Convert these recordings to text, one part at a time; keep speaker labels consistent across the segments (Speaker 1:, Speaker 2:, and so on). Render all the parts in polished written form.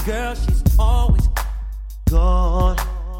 Speaker 1: girl, she's always gone.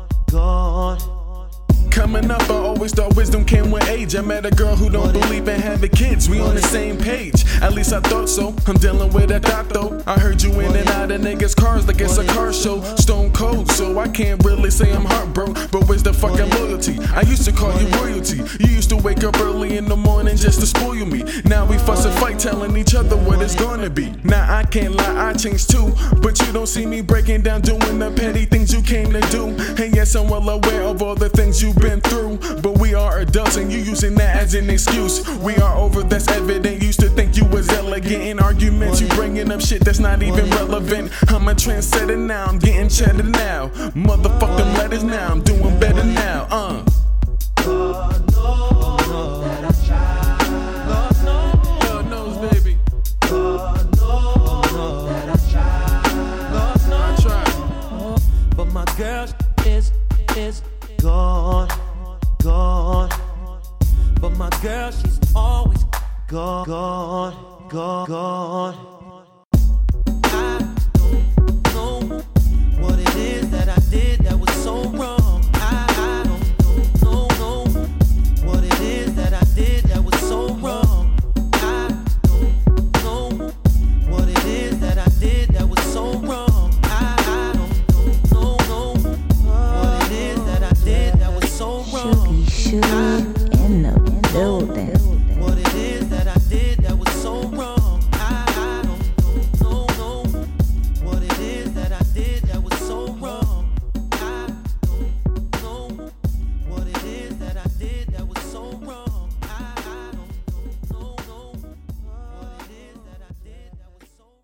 Speaker 2: Coming up, I always thought wisdom came with age. I met a girl who don't believe in having kids. We on the same page, at least I thought so. I'm dealing with a thought though. I heard you in and out of niggas' cars like it's a car show. Stone cold, so I can't really say I'm heartbroken. But where's the fucking loyalty? I used to call you royalty. You used to wake up early in the morning just to spoil me. Now we fuss and fight, telling each other what it's gonna be. Now I can't lie, I changed too, but you don't see me breaking down, doing the petty things you came to do. And yes, I'm well aware of all the things you've been through, but we are adults and you using that as an excuse. We are over, that's evident. Used to think you was elegant in arguments, you bringing up shit that's not even relevant. I'm a trendsetter now, I'm getting cheddar now. Motherfuck them letters now, I'm doing better now.
Speaker 1: God knows that I tried.
Speaker 2: God knows, baby.
Speaker 1: God knows that I tried. But my girl is gone. But my girl, she's always gone.